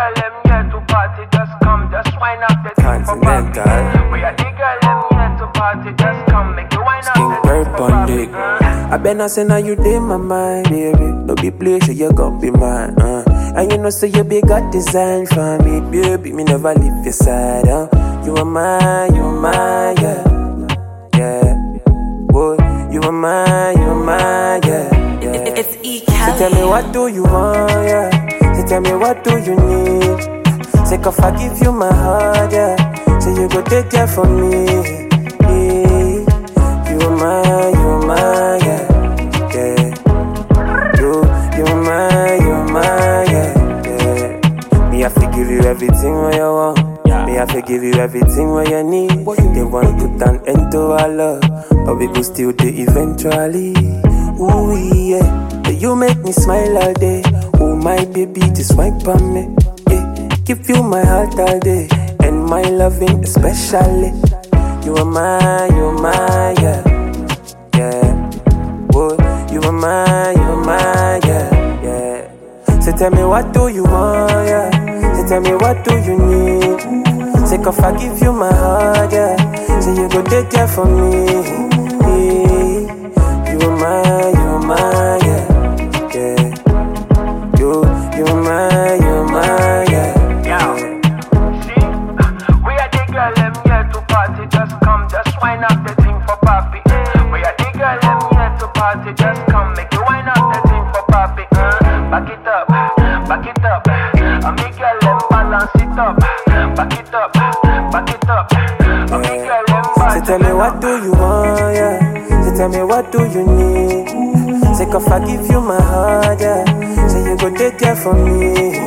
girl, them here to party, just come, just wind up the thing for party. We are the girl, them here to party, just come, make you wind up the thing for party. I better say now you in my mind, baby. No be play, so you gon' be mine, And you know, so you be got design for me, baby. Me never leave your side, You are mine, yeah. Yeah. Boy, you are mine, yeah. It's E. Kelly. So tell me what do you want, yeah. So tell me what do you need. Say if I give you my heart, yeah. So you go take care for me. You are mine, yeah. Yeah. You are mine, yeah. Me have to give you everything what you want. Me have to give you everything what you need. They want to put an end to our love, but we go still do eventually. Ooh yeah. You make me smile all day. Oh my baby, just wipe on me. Yeah, give you my heart all day, and my loving especially. You are mine, yeah. Yeah. Boy, you are mine, yeah. So tell me what do you want, yeah. So tell me what do you need. Say if I give you my heart, yeah. So you go take care for me. You are mine, yeah. You're mine, yeah. See, we are the girl, them here to party, just come, just wind up the thing for papi. We are the girl, them here to party, just come, make you wind up the thing for papi. Back it up, and make girl, them balance it up. Back it up, and make girl, them balance it up. So tell me what do you want, yeah. So tell me what do you need. Say if I give you my heart, yeah. So you go take care for me.